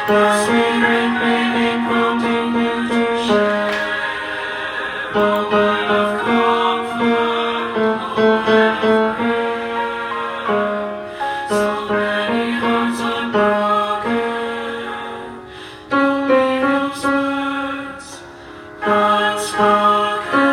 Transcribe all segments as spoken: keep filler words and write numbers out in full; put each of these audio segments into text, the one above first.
The spirit may be continue to share the word of comfort, hope and prayer. So many hearts are broken. Don't leave those words unspoken.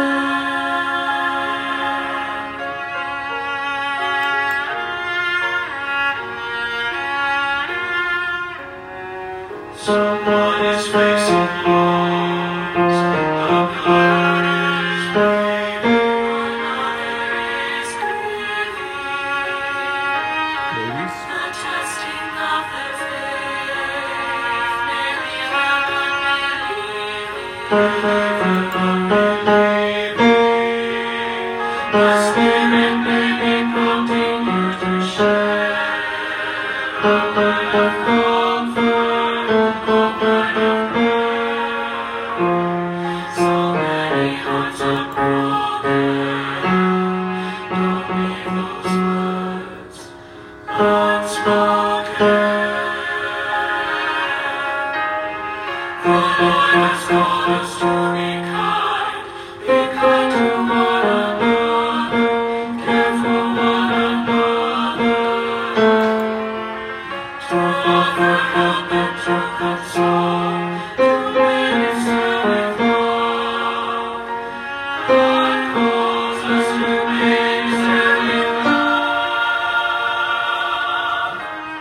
Someone is facing loss, a heart is breaking, another is grieving. Ladies? The testing of their faith, may we have unbelieving. The Spirit may be continue to share the word of comfort, hope and prayer. So many hearts are broken. Don't leave those words unspoken. The Lord has called us to be kind, be kind to one another, care for one another, to offer help and to console, to minister with love. God calls us to minister with love.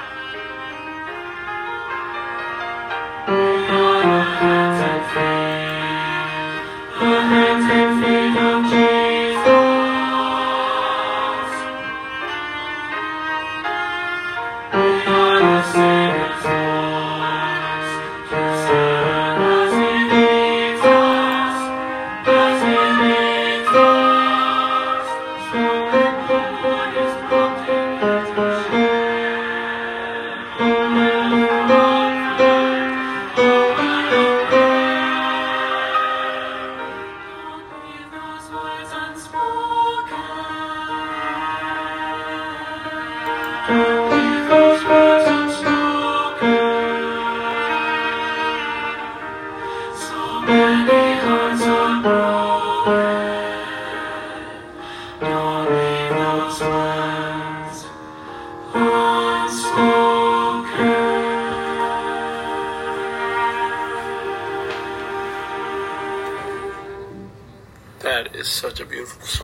We are the hands and feet, the hands and feet of Jesus. We are the Savior's voice, just as He leads us, as He leads us. So let the Lord is continue to share the word of comfort, the word of prayer. Don't leave those words unspoken. Don't leave those words unspoken. So many hearts are broken. Don't leave those words unspoken. That is such a beautiful song.